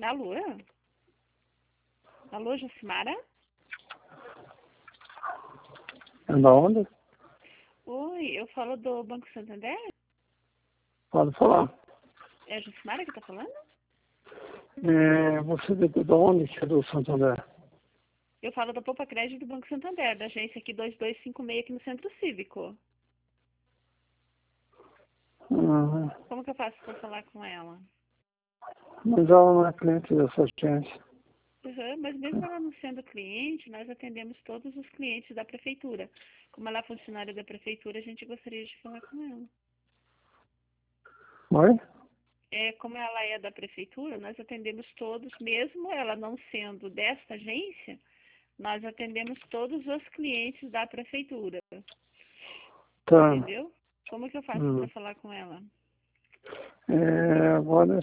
Alô? Alô, Jucimara? É da onde? Oi, eu falo do Banco Santander? Pode falar. É a Jucimara que tá falando? Você é de onde que é do Santander? Eu falo da Poupa Crédito do Banco Santander, da agência aqui 2256 aqui no Centro Cívico. Uhum. Como que eu faço para falar com ela? Mas ela não é cliente dessa agência. Uhum, mas mesmo ela não sendo cliente, nós atendemos todos os clientes da prefeitura. Como ela é funcionária da prefeitura, a gente gostaria de falar com ela. Oi? Como ela é da prefeitura, nós atendemos todos, mesmo ela não sendo desta agência, nós atendemos todos os clientes da prefeitura. Tá. Entendeu? Como que eu faço para Uhum. falar com ela? Agora é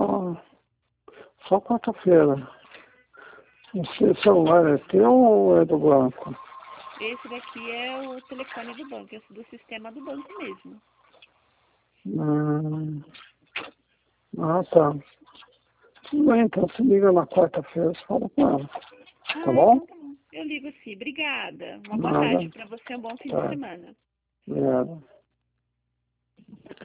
só quarta-feira. Esse celular é teu ou é do banco? Esse daqui é o telefone do banco, esse do sistema do banco mesmo. Hum. Tá. Tudo bem, então se liga na quarta-feira e fala com ela. Tá bom? Então tá bom. Eu ligo sim. Obrigada. Uma boa Nada. tarde para você, um bom fim de Tá. semana. Obrigado.